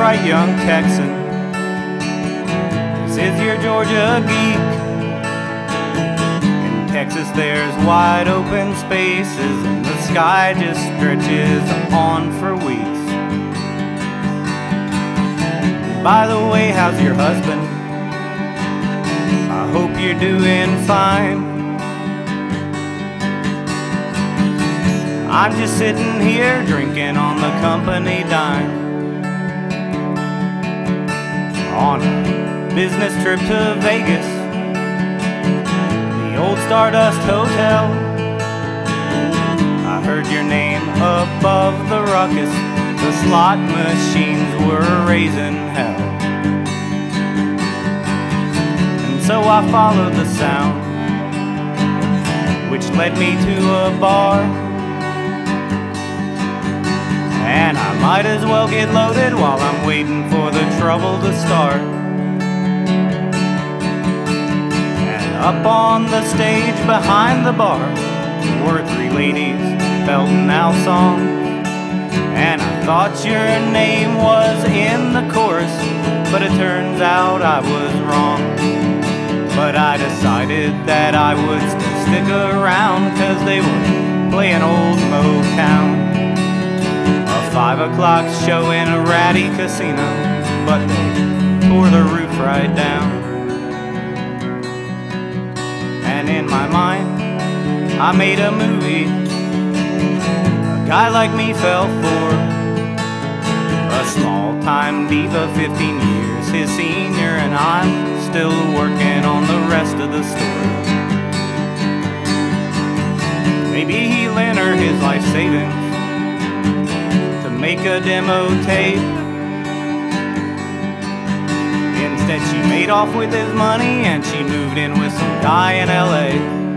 bright young Texan. This is your Georgia geek. In Texas there's wide open spaces, and the sky just stretches on for weeks. By the way, how's your husband? I hope you're doing fine. I'm just sitting here drinking on the company dime. On a business trip to Vegas, the old Stardust Hotel. I heard your name above the ruckus. The slot machines were raising hell. And so I followed the sound, which led me to a bar. And I might as well get loaded while I'm waiting for the trouble to start. And up on the stage behind the bar were three ladies belting out songs. And I thought your name was in the chorus, but it turns out I was wrong. But I decided that I would stick around, 'cause they were playing old Motown. 5 o'clock show in a ratty casino, but they tore the roof right down. And in my mind, I made a movie a guy like me fell for. A small-time diva, 15 years his senior, and I'm still working on the rest of the story. Maybe he lent her his life savings make a demo tape. Instead she made off with his money, and she moved in with some guy in LA.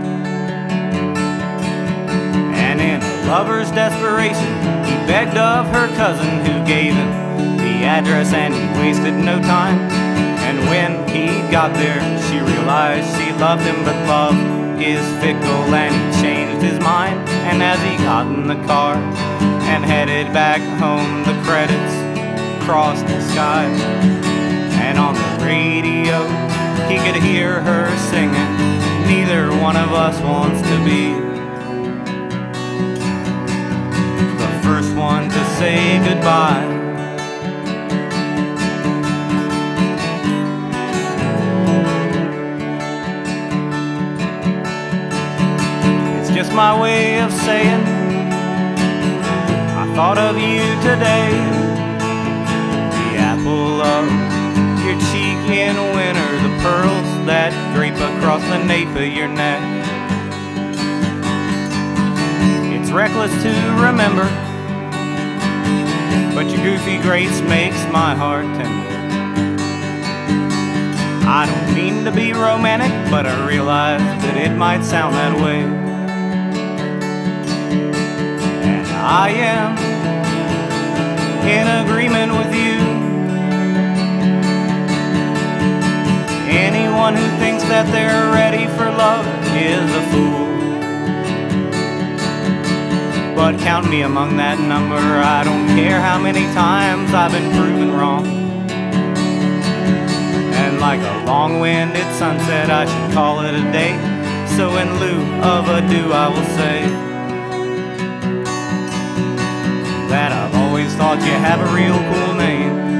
And in a lover's desperation, he begged of her cousin, who gave him the address, and he wasted no time. And when he got there, she realized she loved him, but love is fickle, and he changed his mind. And as he got in the car and headed back home, the credits crossed the sky. And on the radio, he could hear her singing, "Neither one of us wants to be the first one to say goodbye." It's just my way of saying thought of you today. The apple of your cheek in winter, the pearls that drape across the nape of your neck. It's reckless to remember, but your goofy grace makes my heart tender. I don't mean to be romantic, but I realize that it might sound that way. I am in agreement with you. Anyone who thinks that they're ready for love is a fool. But count me among that number. I don't care how many times I've been proven wrong. And like a long-winded sunset, I should call it a day. So in lieu of adieu, I will say that I've always thought you have a real cool name.